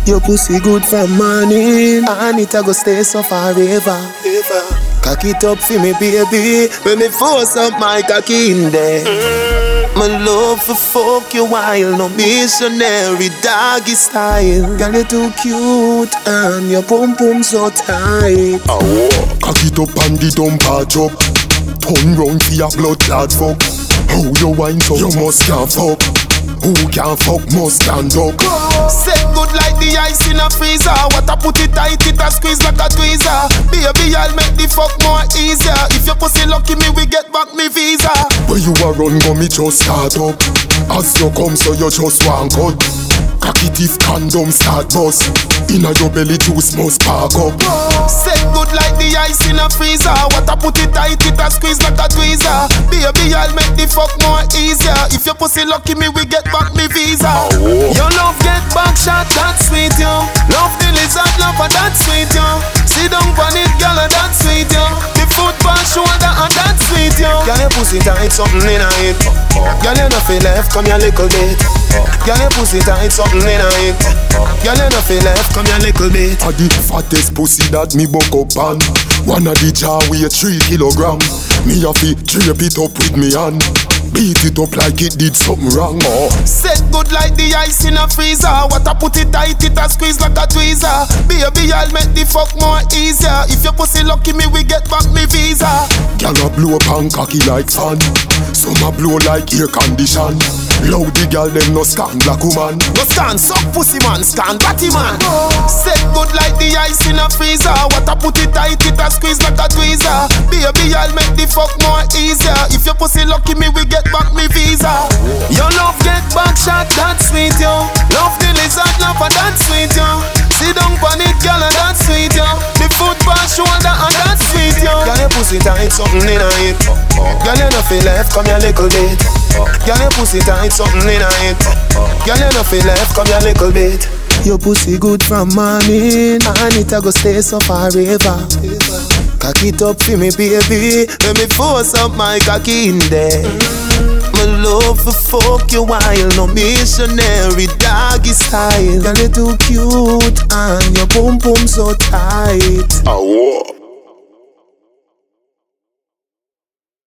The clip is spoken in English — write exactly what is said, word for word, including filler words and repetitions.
Your pussy good from morning, and it a go stay so forever. Cock it up for me, baby. When me force up my cocky in there. Mm. My love for fuck you while no missionary doggy style. Girl, you too cute and your pum pum so tight. Oh, cock it up and the dump patch up. Turn round for your blood clot fuck. How you wine so you must can't fuck. Who can fuck must stand up. Set good like the ice in a freezer. What I put it tight, it a squeeze like a tweezer. Baby, I'll make the fuck more easier. If your pussy lucky me, we get back me visa. When you a run, go me just start up. As you come, so you just want cut. Cock it if condom start bust. Inna your belly juice must spark up. Set good like the ice in a freezer. What I put it tight, it a squeeze like a tweezer. Baby, I'll make the fuck more easier. If your pussy lucky me, we get back me visa. Oh. Your love get back shot, that's sweet, yo. Love the lizard, love and that's sweet, yo. Sit down on it, girl, and that's sweet, yo. The foot pan shoulder and that's sweet, yo. Girl, your pussy tight, something in it. Girl, you no feel left, come here little bit. Girl, your pussy tight, something in it. Girl, you no feel left, come here little bit. A the fattest pussy that me buck up on. One of the jar weigh three kilogram. Me a fi drape it up with me hand. Beat it up like it did something wrong. Oh. Set good like the ice in a freezer. What I put it tight, it a squeeze like a tweezer. Baby, I'll make the fuck more easier. If your pussy lucky me, we get back me visa. Girl a blow up and cocky like fan. Some a blow like air condition. Loud the girl them no scan black woman. No scan suck pussy man, scan batty man. Set good like the ice in a freezer. What I put it tight, it a squeeze like a tweezer. Baby, I'll make the fuck more easier. If your pussy lucky me, we get back me visa. Your love get back shot, that's sweet, yo. Love the lizard, love and that's sweet, yo. Sit down on it, girl, and that's sweet, yo. The foot pass shoulder and that's sweet, yo. Girl, your pussy tight, something in it. Girl, you no feel left, come here little bit. Girl, your pussy tight, something in it. Girl, you no feel left, come here little bit. Your pussy good from morning, and it a go stay so forever. Cock it up for me, baby. Let me force up my cocky in there. My love for fuck you while no missionary doggy style. Girl, you too cute and your pum pum so tight. Oh.